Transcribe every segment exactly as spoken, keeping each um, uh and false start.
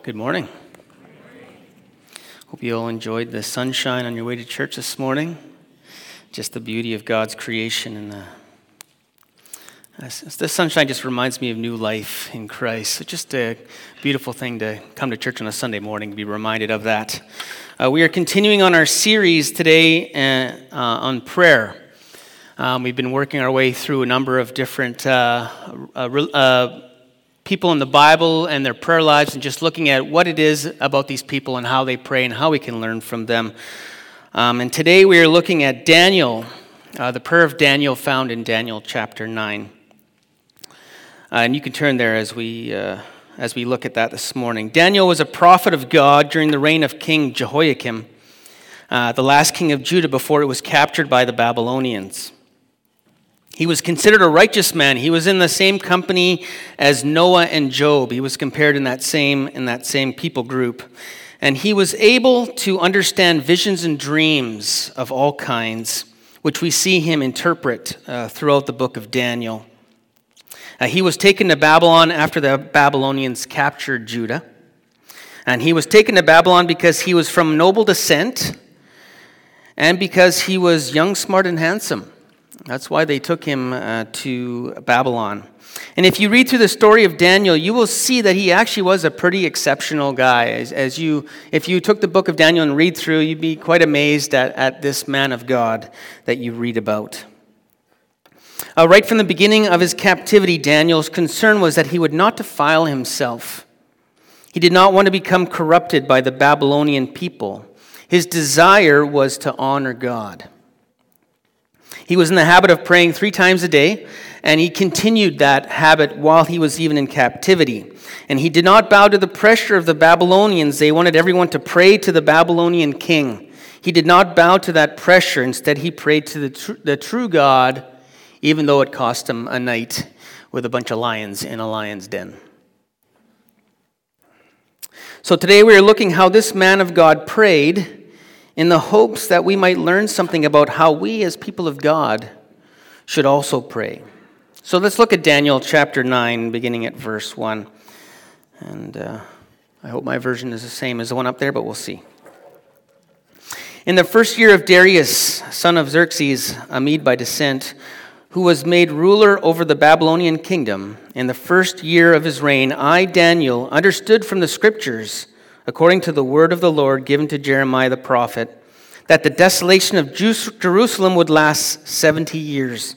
Good morning. Hope you all enjoyed the sunshine on your way to church this morning. Just the beauty of God's creation. And the, the sunshine just reminds me of new life in Christ. It's just a beautiful thing to come to church on a Sunday morning, to be reminded of that. Uh, we are continuing on our series today uh, uh, on prayer. Um, we've been working our way through a number of different uh, uh, uh, people in the Bible and their prayer lives, and just looking at what it is about these people and how they pray and how we can learn from them. Um, and today we are looking at Daniel, uh, the prayer of Daniel found in Daniel chapter nine. Uh, and you can turn there as we uh, as we look at that this morning. Daniel was a prophet of God during the reign of King Jehoiakim, uh, the last king of Judah before it was captured by the Babylonians. He was considered a righteous man. He was in the same company as Noah and Job. He was compared in that same in that same people group. And he was able to understand visions and dreams of all kinds, which we see him interpret uh, throughout the book of Daniel. Uh, he was taken to Babylon after the Babylonians captured Judah. And he was taken to Babylon because he was from noble descent and because he was young, smart, and handsome. That's why they took him uh, to Babylon. And if you read through the story of Daniel, you will see that he actually was a pretty exceptional guy. As, as you, if you took the book of Daniel and read through, you'd be quite amazed at, at this man of God that you read about. Uh, right from the beginning of his captivity, Daniel's concern was that he would not defile himself. He did not want to become corrupted by the Babylonian people. His desire was to honor God. He was in the habit of praying three times a day, and he continued that habit while he was even in captivity. And he did not bow to the pressure of the Babylonians. They wanted everyone to pray to the Babylonian king. He did not bow to that pressure. Instead, he prayed to the, tr- the true God, even though it cost him a night with a bunch of lions in a lion's den. So today we are looking how this man of God prayed, in the hopes that we might learn something about how we as people of God should also pray. So let's look at Daniel chapter nine, beginning at verse one. And uh, I hope my version is the same as the one up there, but we'll see. In the first year of Darius, son of Xerxes, a Mede by descent, who was made ruler over the Babylonian kingdom, in the first year of his reign, I, Daniel, understood from the scriptures, according to the word of the Lord given to Jeremiah the prophet, that the desolation of Jerusalem would last seventy years.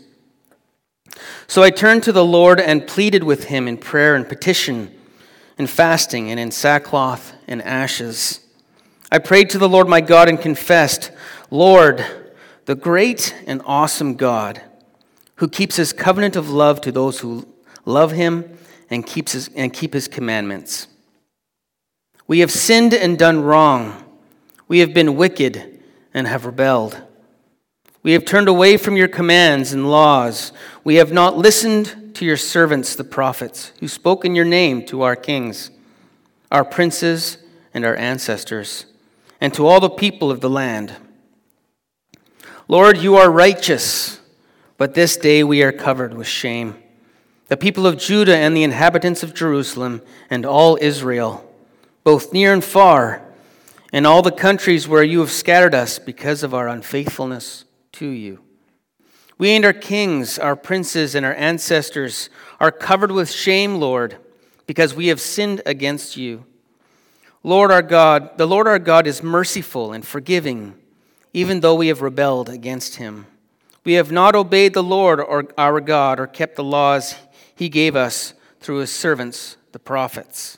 So I turned to the Lord and pleaded with him in prayer and petition, in fasting and in sackcloth and ashes. I prayed to the Lord my God and confessed, Lord, the great and awesome God, who keeps his covenant of love to those who love him and keeps his, and keep his commandments. We have sinned and done wrong. We have been wicked and have rebelled. We have turned away from your commands and laws. We have not listened to your servants, the prophets, who spoke in your name to our kings, our princes, and our ancestors, and to all the people of the land. Lord, you are righteous, but this day we are covered with shame. The people of Judah and the inhabitants of Jerusalem and all Israel, both near and far, and all the countries where you have scattered us because of our unfaithfulness to you. We and our kings, our princes, and our ancestors are covered with shame, Lord, because we have sinned against you. Lord our God, the Lord our God is merciful and forgiving, even though we have rebelled against him. We have not obeyed the Lord or our God or kept the laws he gave us through his servants, the prophets.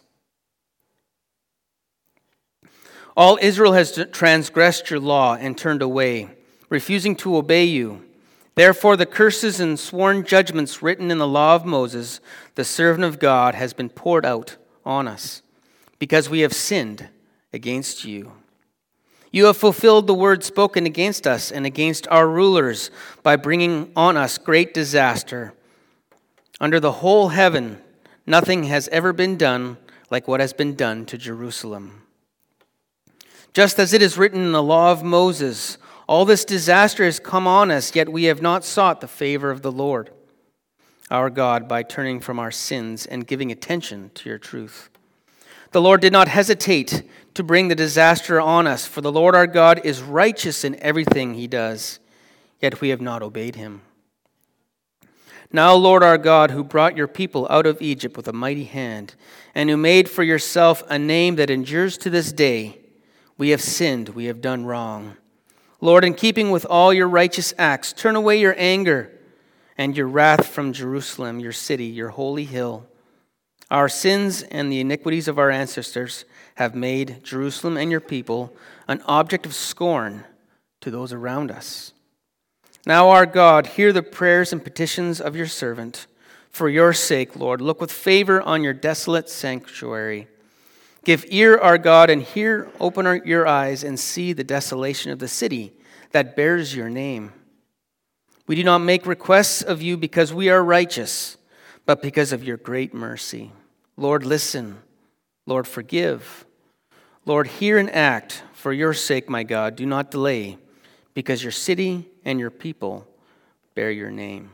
All Israel has transgressed your law and turned away, refusing to obey you. Therefore, the curses and sworn judgments written in the law of Moses, the servant of God, has been poured out on us, because we have sinned against you. You have fulfilled the word spoken against us and against our rulers by bringing on us great disaster. Under the whole heaven, nothing has ever been done like what has been done to Jerusalem. Just as it is written in the law of Moses, all this disaster has come on us, yet we have not sought the favor of the Lord, our God, by turning from our sins and giving attention to your truth. The Lord did not hesitate to bring the disaster on us, for the Lord our God is righteous in everything he does, yet we have not obeyed him. Now, Lord our God, who brought your people out of Egypt with a mighty hand, and who made for yourself a name that endures to this day, we have sinned, we have done wrong. Lord, in keeping with all your righteous acts, turn away your anger and your wrath from Jerusalem, your city, your holy hill. Our sins and the iniquities of our ancestors have made Jerusalem and your people an object of scorn to those around us. Now, our God, hear the prayers and petitions of your servant. For your sake, Lord, look with favor on your desolate sanctuary. Give ear, our God, and hear, open our, your eyes, and see the desolation of the city that bears your name. We do not make requests of you because we are righteous, but because of your great mercy. Lord, listen. Lord, forgive. Lord, hear and act. For your sake, my God, do not delay, because your city and your people bear your name.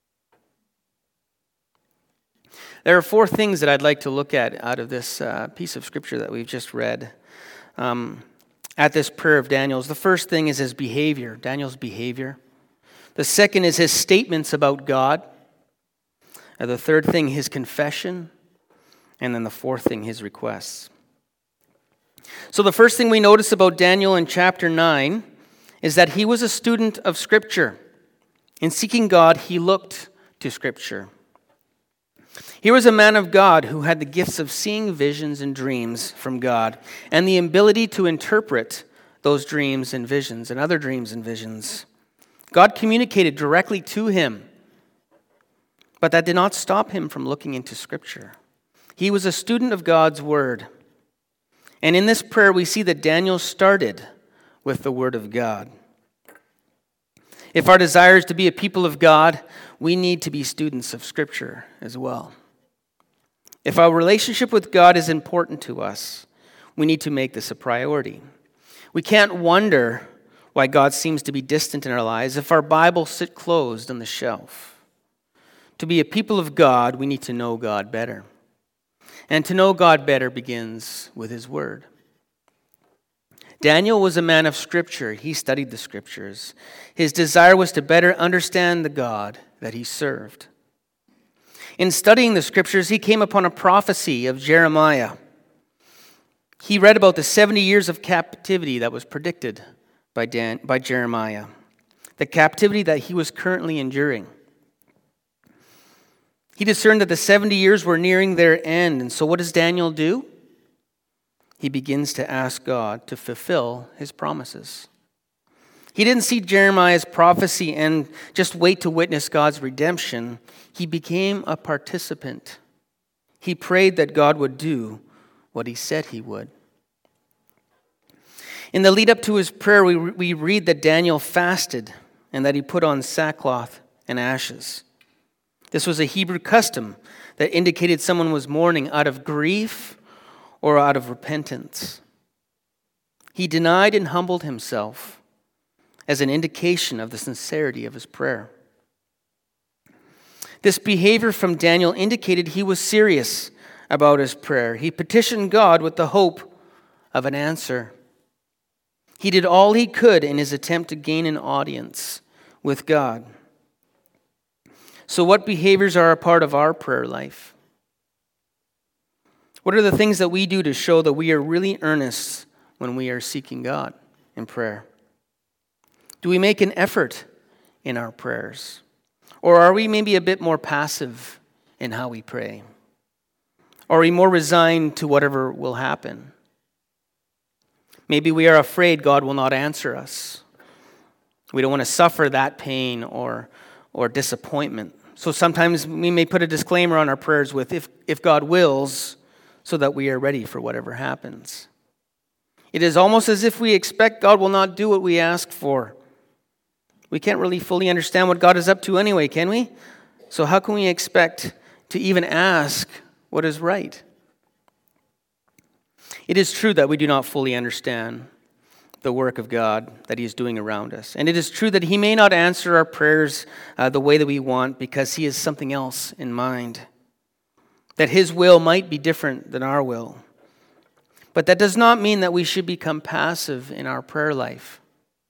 There are four things that I'd like to look at out of this uh, piece of scripture that we've just read um, at this prayer of Daniel's. The first thing is his behavior, Daniel's behavior. The second is his statements about God. Uh, the third thing, his confession. And then the fourth thing, his requests. So the first thing we notice about Daniel in chapter nine is that he was a student of Scripture. In seeking God, he looked to Scripture. He was a man of God who had the gifts of seeing visions and dreams from God and the ability to interpret those dreams and visions and other dreams and visions. God communicated directly to him, but that did not stop him from looking into Scripture. He was a student of God's Word. And in this prayer, we see that Daniel started with the Word of God. If our desire is to be a people of God, we need to be students of Scripture as well. If our relationship with God is important to us, we need to make this a priority. We can't wonder why God seems to be distant in our lives if our Bibles sit closed on the shelf. To be a people of God, we need to know God better. And to know God better begins with His Word. Daniel was a man of Scripture. He studied the Scriptures. His desire was to better understand the God that he served. In studying the Scriptures, he came upon a prophecy of Jeremiah. He read about the seventy years of captivity that was predicted by, Dan, by Jeremiah, the captivity that he was currently enduring. He discerned that the seventy years were nearing their end, and so what does Daniel do? He begins to ask God to fulfill his promises. He didn't see Jeremiah's prophecy and just wait to witness God's redemption. He became a participant. He prayed that God would do what he said he would. In the lead up to his prayer, we, we read that Daniel fasted and that he put on sackcloth and ashes. This was a Hebrew custom that indicated someone was mourning out of grief or out of repentance. He denied and humbled himself as an indication of the sincerity of his prayer. This behavior from Daniel indicated he was serious about his prayer. He petitioned God with the hope of an answer. He did all he could in his attempt to gain an audience with God. So what behaviors are a part of our prayer life? What are the things that we do to show that we are really earnest when we are seeking God in prayer? Do we make an effort in our prayers? Or are we maybe a bit more passive in how we pray? Or are we more resigned to whatever will happen? Maybe we are afraid God will not answer us. We don't want to suffer that pain or, or disappointment. So sometimes we may put a disclaimer on our prayers with, if, if God wills, so that we are ready for whatever happens. It is almost as if we expect God will not do what we ask for. We can't really fully understand what God is up to anyway, can we? So how can we expect to even ask what is right? It is true that we do not fully understand the work of God that He is doing around us. And it is true that He may not answer our prayers uh, the way that we want because He has something else in mind. That His will might be different than our will. But that does not mean that we should become passive in our prayer life.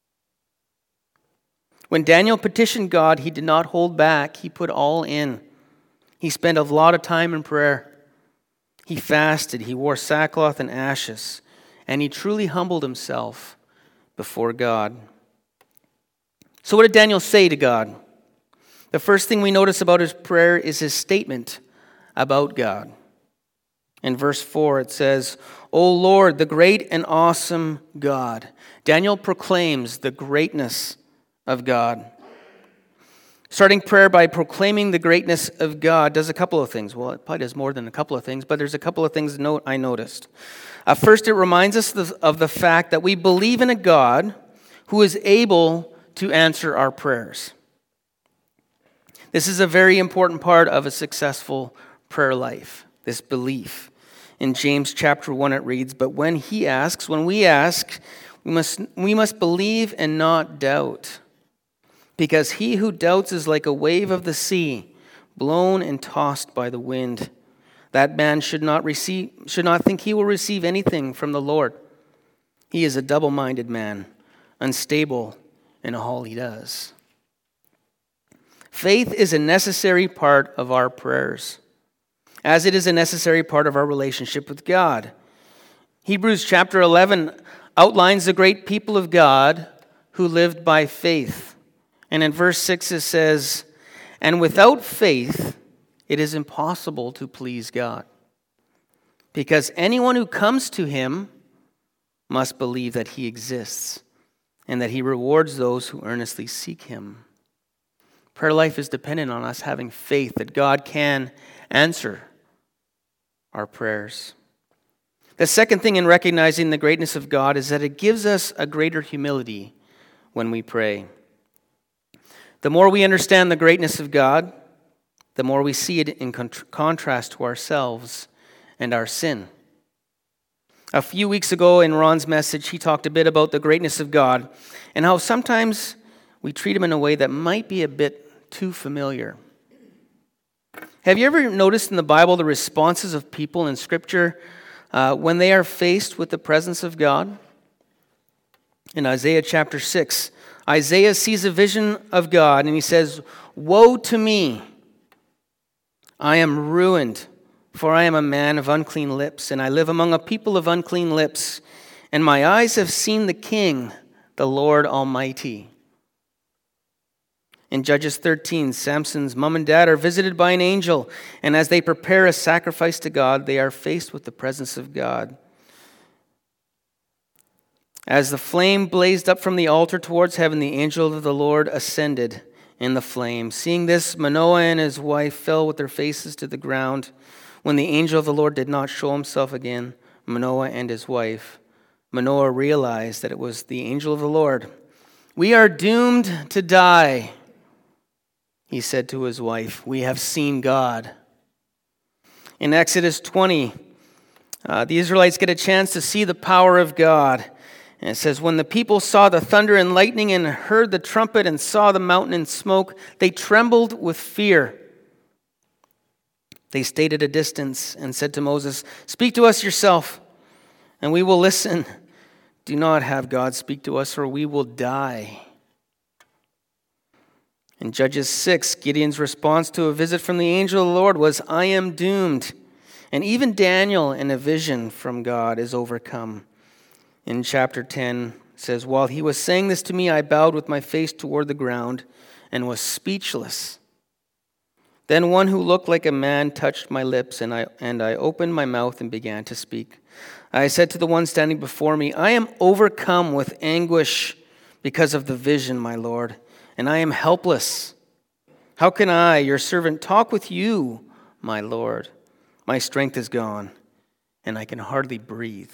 When Daniel petitioned God, he did not hold back. He put all in. He spent a lot of time in prayer. He fasted. He wore sackcloth and ashes. And he truly humbled himself before God. So what did Daniel say to God? The first thing we notice about his prayer is his statement about God. In verse four, it says, "O Lord, the great and awesome God." Daniel proclaims the greatness of God. Starting prayer by proclaiming the greatness of God does a couple of things. Well, it probably does more than a couple of things, but there's a couple of things note I noticed. Uh, first, it reminds us of the fact that we believe in a God who is able to answer our prayers. This is a very important part of a successful prayer life, this belief. In James chapter one, it reads, "But when he asks, when we ask, we must, we must believe and not doubt. Because he who doubts is like a wave of the sea, blown and tossed by the wind. That man should not receive, should not think he will receive anything from the Lord. He is a double-minded man, unstable in all he does." Faith is a necessary part of our prayers, as it is a necessary part of our relationship with God. Hebrews chapter eleven outlines the great people of God who lived by faith. And in verse six it says, "And without faith it is impossible to please God. Because anyone who comes to him must believe that he exists and that he rewards those who earnestly seek him." Prayer life is dependent on us having faith that God can answer our prayers. The second thing in recognizing the greatness of God is that it gives us a greater humility when we pray. The more we understand the greatness of God, the more we see it in contrast to ourselves and our sin. A few weeks ago in Ron's message, he talked a bit about the greatness of God and how sometimes we treat him in a way that might be a bit too familiar. Have you ever noticed in the Bible the responses of people in Scripture uh, when they are faced with the presence of God? In Isaiah chapter six, Isaiah sees a vision of God and he says, "Woe to me! I am ruined, for I am a man of unclean lips, and I live among a people of unclean lips, and my eyes have seen the King, the Lord Almighty." In Judges thirteen, Samson's mom and dad are visited by an angel, and as they prepare a sacrifice to God, they are faced with the presence of God. As the flame blazed up from the altar towards heaven, the angel of the Lord ascended in the flame. Seeing this, Manoah and his wife fell with their faces to the ground. When the angel of the Lord did not show himself again, Manoah and his wife, Manoah realized that it was the angel of the Lord. "We are doomed to die," he said to his wife. "We have seen God." In Exodus twenty, uh, the Israelites get a chance to see the power of God. And it says, "When the people saw the thunder and lightning and heard the trumpet and saw the mountain in smoke, they trembled with fear. They stayed at a distance and said to Moses, 'Speak to us yourself, and we will listen. Do not have God speak to us, or we will die.'" In Judges six, Gideon's response to a visit from the angel of the Lord was, "I am doomed." And even Daniel, in a vision from God, is overcome. In chapter ten, it says, "While he was saying this to me, I bowed with my face toward the ground and was speechless. Then one who looked like a man touched my lips, and I and I opened my mouth and began to speak. I said to the one standing before me, 'I am overcome with anguish because of the vision, my Lord, and I am helpless. How can I, your servant, talk with you, my Lord? My strength is gone, and I can hardly breathe.'"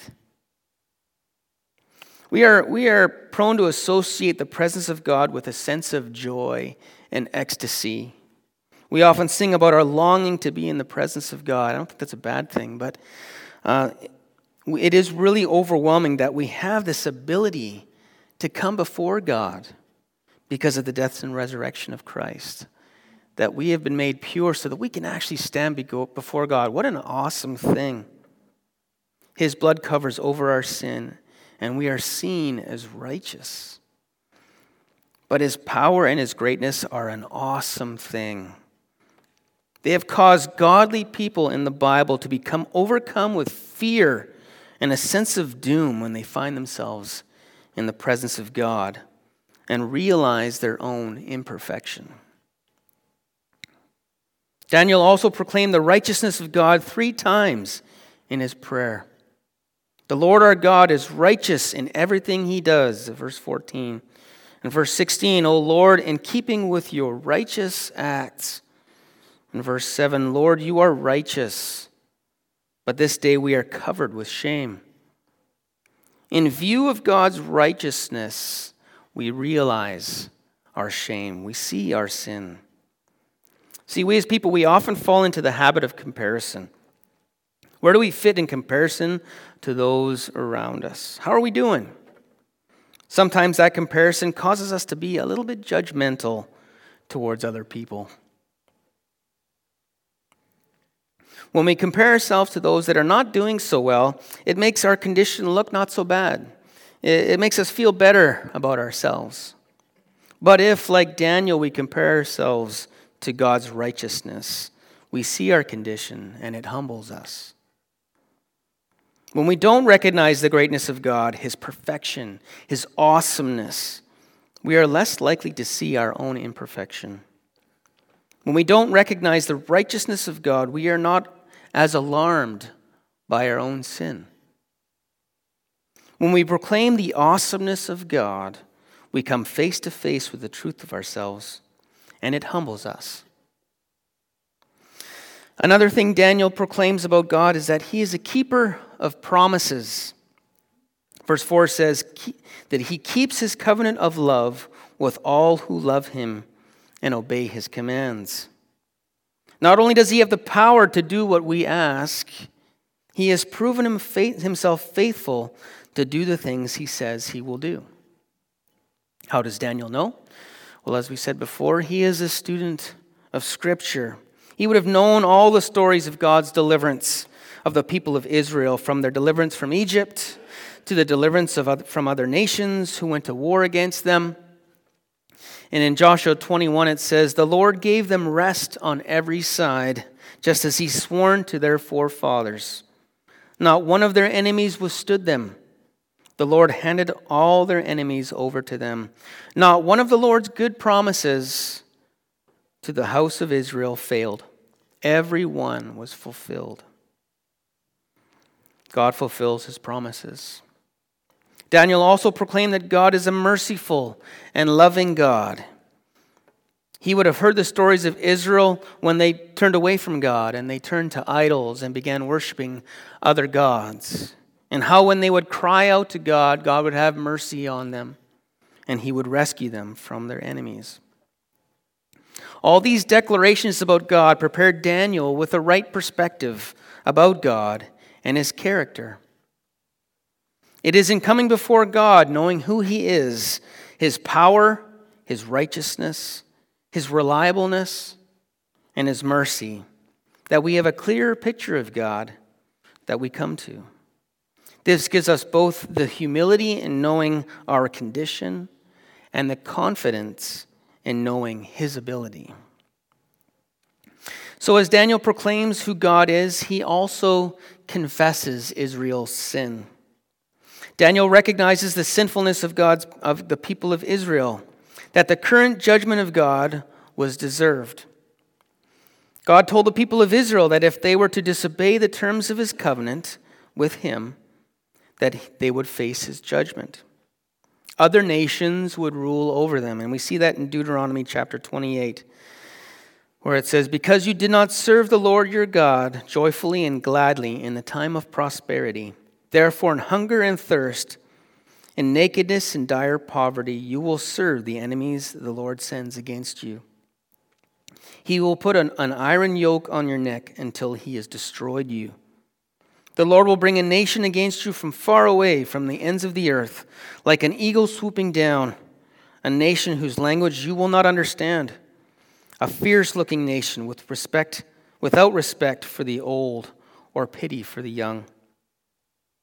We are, we are prone to associate the presence of God with a sense of joy and ecstasy. We often sing about our longing to be in the presence of God. I don't think that's a bad thing, but uh, it is really overwhelming that we have this ability to come before God because of the death and resurrection of Christ, that we have been made pure so that we can actually stand before God. What an awesome thing. His blood covers over our sin, and we are seen as righteous. But his power and his greatness are an awesome thing. They have caused godly people in the Bible to become overcome with fear and a sense of doom when they find themselves in the presence of God and realize their own imperfection. Daniel also proclaimed the righteousness of God three times in his prayer. The Lord our God is righteous in everything he does, verse fourteen. In verse sixteen, O Lord, in keeping with your righteous acts. In verse seven, Lord, you are righteous, but this day we are covered with shame. In view of God's righteousness, we realize our shame. We see our sin. See, we as people, we often fall into the habit of comparison. Where do we fit in comparison to those around us? How are we doing? Sometimes that comparison causes us to be a little bit judgmental towards other people. When we compare ourselves to those that are not doing so well, it makes our condition look not so bad. It makes us feel better about ourselves. But if, like Daniel, we compare ourselves to God's righteousness, we see our condition and it humbles us. When we don't recognize the greatness of God, his perfection, his awesomeness, we are less likely to see our own imperfection. When we don't recognize the righteousness of God, we are not as alarmed by our own sin. When we proclaim the awesomeness of God, we come face to face with the truth of ourselves, and it humbles us. Another thing Daniel proclaims about God is that he is a keeper of promises. Verse four says that he keeps his covenant of love with all who love him and obey his commands. Not only does he have the power to do what we ask, he has proven himself faithful to do the things he says he will do. How does Daniel know? Well, as we said before, he is a student of Scripture. He would have known all the stories of God's deliverance of the people of Israel, from their deliverance from Egypt to the deliverance of other, from other nations who went to war against them. And in Joshua twenty-one it says, the Lord gave them rest on every side, just as he sworn to their forefathers. Not one of their enemies withstood them. The Lord handed all their enemies over to them. Not one of the Lord's good promises to the house of Israel failed. Every one was fulfilled. God fulfills his promises. Daniel also proclaimed that God is a merciful and loving God. He would have heard the stories of Israel when they turned away from God and they turned to idols and began worshiping other gods. And how when they would cry out to God, God would have mercy on them and he would rescue them from their enemies. All these declarations about God prepared Daniel with the right perspective about God and his character. It is in coming before God, knowing who he is, his power, his righteousness, his reliableness, and his mercy, that we have a clearer picture of God that we come to. This gives us both the humility in knowing our condition and the confidence in knowing his ability. So as Daniel proclaims who God is, he also confesses Israel's sin. Daniel recognizes the sinfulness of God's of the people of Israel, that the current judgment of God was deserved. God told the people of Israel that if they were to disobey the terms of his covenant with him, that they would face his judgment. Other nations would rule over them, and we see that in Deuteronomy chapter twenty-eight, where it says, because you did not serve the Lord your God joyfully and gladly in the time of prosperity, therefore in hunger and thirst, in nakedness and dire poverty, you will serve the enemies the Lord sends against you. He will put an, an iron yoke on your neck until he has destroyed you. The Lord will bring a nation against you from far away, from the ends of the earth, like an eagle swooping down, a nation whose language you will not understand, a fierce-looking nation with respect, without respect for the old or pity for the young.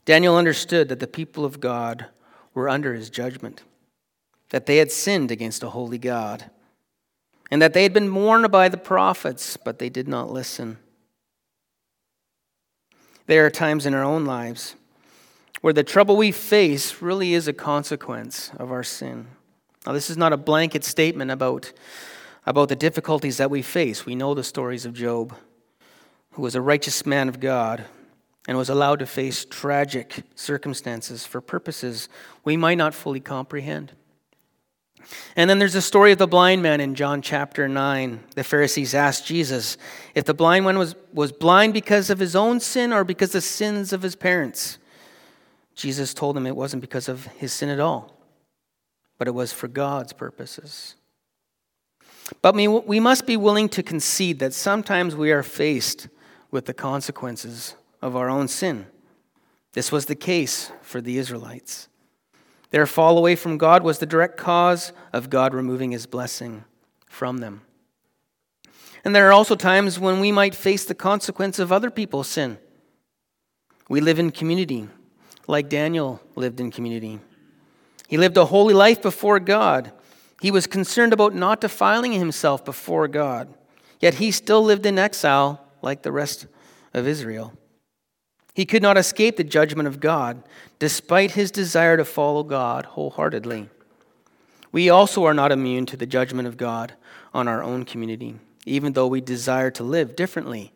Daniel understood that the people of God were under his judgment, that they had sinned against a holy God, and that they had been warned by the prophets, but they did not listen. There are times in our own lives where the trouble we face really is a consequence of our sin. Now, this is not a blanket statement about, about the difficulties that we face. We know the stories of Job, who was a righteous man of God and was allowed to face tragic circumstances for purposes we might not fully comprehend. And then there's the story of the blind man in John chapter nine. The Pharisees asked Jesus if the blind one was, was blind because of his own sin or because of the sins of his parents. Jesus told them it wasn't because of his sin at all, but it was for God's purposes. But we, we must be willing to concede that sometimes we are faced with the consequences of our own sin. This was the case for the Israelites. Their fall away from God was the direct cause of God removing his blessing from them. And there are also times when we might face the consequence of other people's sin. We live in community, like Daniel lived in community. He lived a holy life before God. He was concerned about not defiling himself before God. Yet he still lived in exile like the rest of Israel. He could not escape the judgment of God, despite his desire to follow God wholeheartedly. We also are not immune to the judgment of God on our own community, even though we desire to live differently.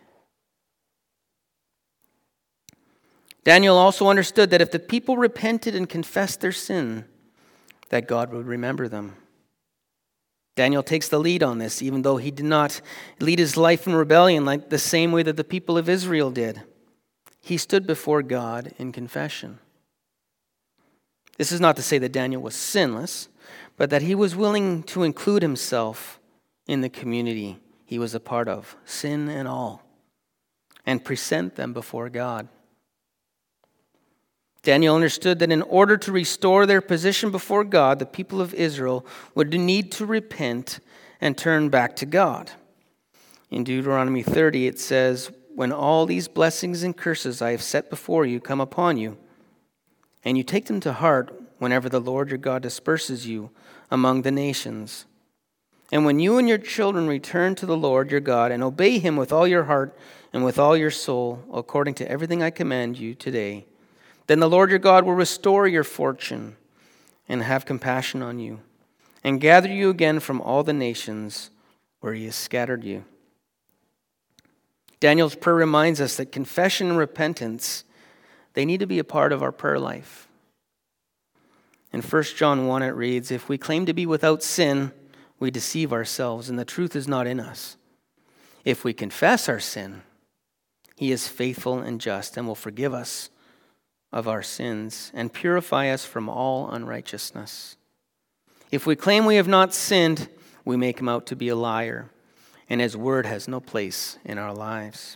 Daniel also understood that if the people repented and confessed their sin, that God would remember them. Daniel takes the lead on this, even though he did not lead his life in rebellion like the same way that the people of Israel did. He stood before God in confession. This is not to say that Daniel was sinless, but that he was willing to include himself in the community he was a part of, sin and all, and present them before God. Daniel understood that in order to restore their position before God, the people of Israel would need to repent and turn back to God. In Deuteronomy thirty, it says, "When all these blessings and curses I have set before you come upon you, and you take them to heart whenever the Lord your God disperses you among the nations, and when you and your children return to the Lord your God and obey him with all your heart and with all your soul, according to everything I command you today, then the Lord your God will restore your fortune and have compassion on you, and gather you again from all the nations where he has scattered you." Daniel's prayer reminds us that confession and repentance, they need to be a part of our prayer life. In First John one, it reads, "If we claim to be without sin, we deceive ourselves, and the truth is not in us. If we confess our sin, he is faithful and just and will forgive us of our sins and purify us from all unrighteousness. If we claim we have not sinned, we make him out to be a liar, and his word has no place in our lives."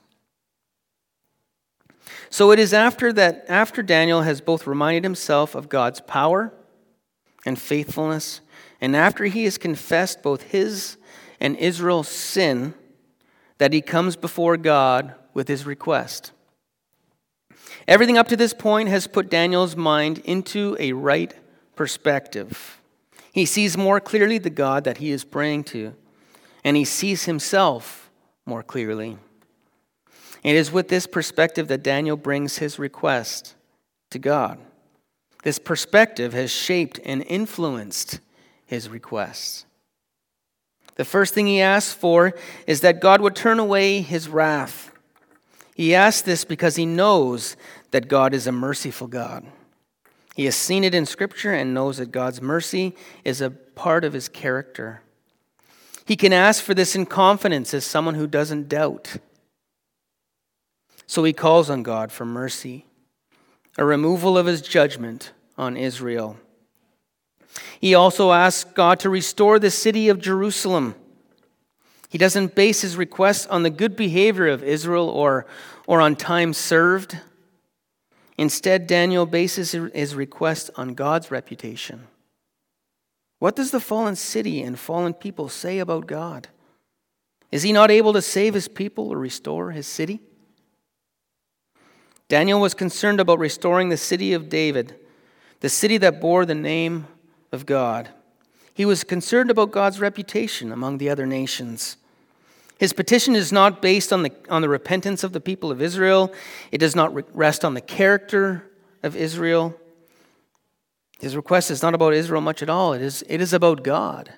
So it is after that, after Daniel has both reminded himself of God's power and faithfulness, and after he has confessed both his and Israel's sin, that he comes before God with his request. Everything up to this point has put Daniel's mind into a right perspective. He sees more clearly the God that he is praying to, and he sees himself more clearly. It is with this perspective that Daniel brings his request to God. This perspective has shaped and influenced his requests. The first thing he asks for is that God would turn away his wrath. He asks this because he knows that God is a merciful God. He has seen it in Scripture and knows that God's mercy is a part of his character. He can ask for this in confidence as someone who doesn't doubt. So he calls on God for mercy, a removal of his judgment on Israel. He also asks God to restore the city of Jerusalem. He doesn't base his request on the good behavior of Israel or, or on time served. Instead, Daniel bases his request on God's reputation. What does the fallen city and fallen people say about God? Is he not able to save his people or restore his city? Daniel was concerned about restoring the city of David, the city that bore the name of God. He was concerned about God's reputation among the other nations. His petition is not based on the, on the repentance of the people of Israel. It does not rest on the character of Israel. His request is not about Israel much at all. It is, it is about God.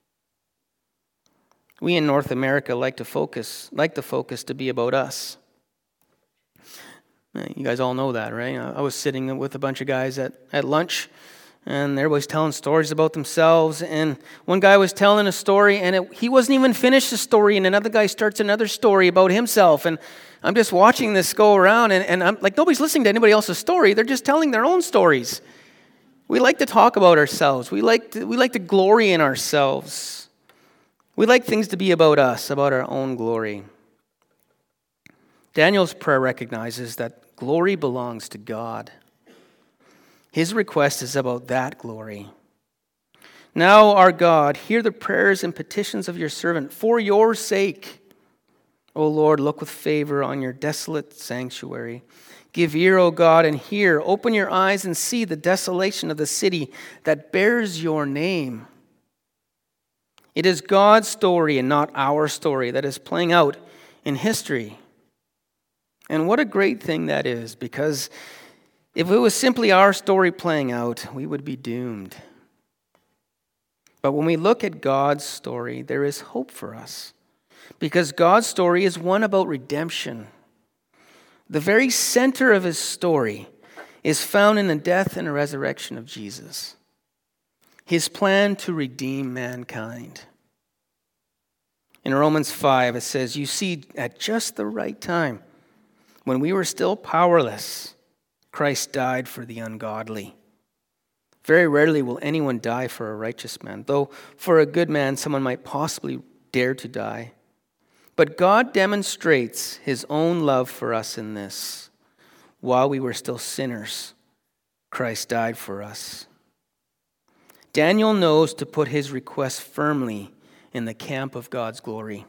We in North America like to focus, like the focus to be about us. You guys all know that, right? I was sitting with a bunch of guys at, at lunch, and everybody's telling stories about themselves. And one guy was telling a story, and it, he wasn't even finished the story, and another guy starts another story about himself. And I'm just watching this go around, and, and I'm like, nobody's listening to anybody else's story. They're just telling their own stories. We like to talk about ourselves. We like to, we like to glory in ourselves. We like things to be about us, about our own glory. Daniel's prayer recognizes that glory belongs to God. His request is about that glory. Now, our God, hear the prayers and petitions of your servant for your sake. O Lord, look with favor on your desolate sanctuary. Give ear, O God, and hear. Open your eyes and see the desolation of the city that bears your name. It is God's story and not our story that is playing out in history. And what a great thing that is, because if it was simply our story playing out, we would be doomed. But when we look at God's story, there is hope for us, because God's story is one about redemption. The very center of his story is found in the death and resurrection of Jesus, his plan to redeem mankind. In Romans five, it says, you see, at just the right time, when we were still powerless, Christ died for the ungodly. Very rarely will anyone die for a righteous man, though for a good man someone might possibly dare to die. But God demonstrates his own love for us in this. While we were still sinners, Christ died for us. Daniel knows to put his request firmly in the camp of God's glory.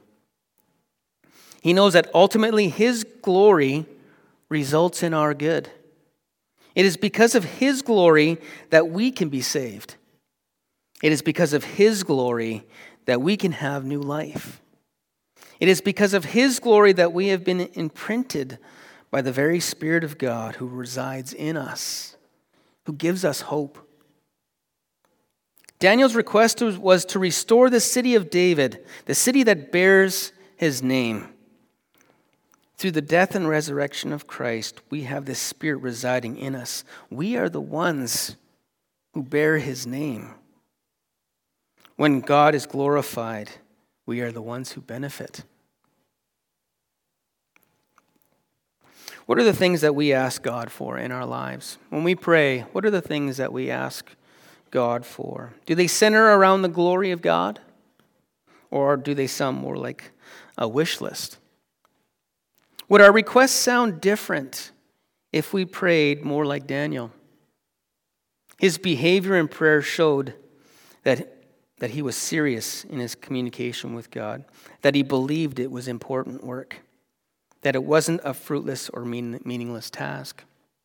He knows that ultimately his glory results in our good. It is because of his glory that we can be saved. It is because of his glory that we can have new life. It is because of his glory that we have been imprinted by the very Spirit of God who resides in us, who gives us hope. Daniel's request was to restore the city of David, the city that bears his name. Through the death and resurrection of Christ, we have this Spirit residing in us. We are the ones who bear his name. When God is glorified, we are the ones who benefit. What are the things that we ask God for in our lives? When we pray, what are the things that we ask God for? Do they center around the glory of God? Or do they sound more like a wish list? Would our requests sound different if we prayed more like Daniel? His behavior in prayer showed that, that he was serious in his communication with God, that he believed it was important work, that it wasn't a fruitless or mean, meaningless task.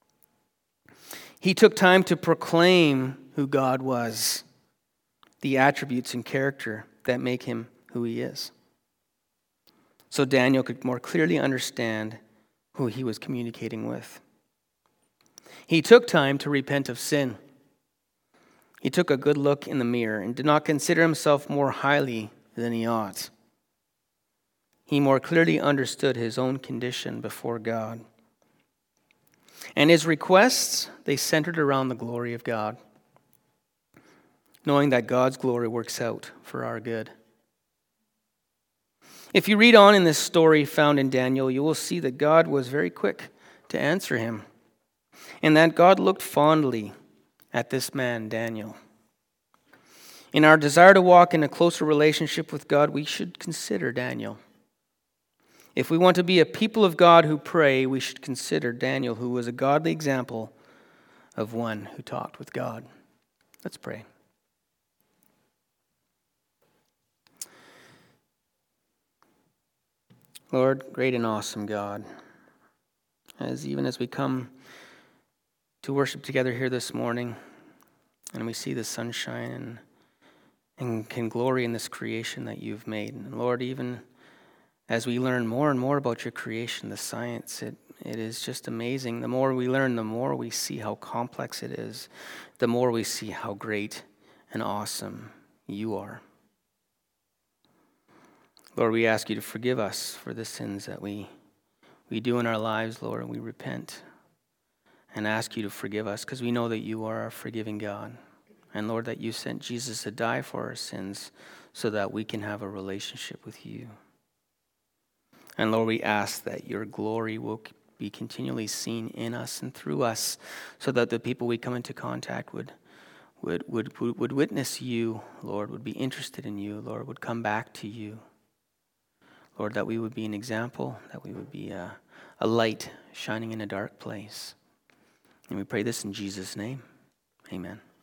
He took time to proclaim who God was, the attributes and character that make him who he is, so Daniel could more clearly understand who he was communicating with. He took time to repent of sin. He took a good look in the mirror and did not consider himself more highly than he ought. He more clearly understood his own condition before God. And his requests, they centered around the glory of God, knowing that God's glory works out for our good. If you read on in this story found in Daniel, you will see that God was very quick to answer him, and that God looked fondly at this man, Daniel. In our desire to walk in a closer relationship with God, we should consider Daniel. If we want to be a people of God who pray, we should consider Daniel, who was a godly example of one who talked with God. Let's pray. Lord, great and awesome God, as even as we come to worship together here this morning, and we see the sunshine and, and can glory in this creation that you've made. And Lord, even as we learn more and more about your creation, the science, it, it is just amazing. The more we learn, the more we see how complex it is, the more we see how great and awesome you are. Lord, we ask you to forgive us for the sins that we, we do in our lives, Lord, and we repent and ask you to forgive us because we know that you are our forgiving God. And Lord, that you sent Jesus to die for our sins so that we can have a relationship with you. And Lord, we ask that your glory will be continually seen in us and through us so that the people we come into contact would, would, would, would, would witness you, Lord, would be interested in you, Lord, would come back to you. Lord, that we would be an example, that we would be a, a light shining in a dark place. And we pray this in Jesus' name. Amen.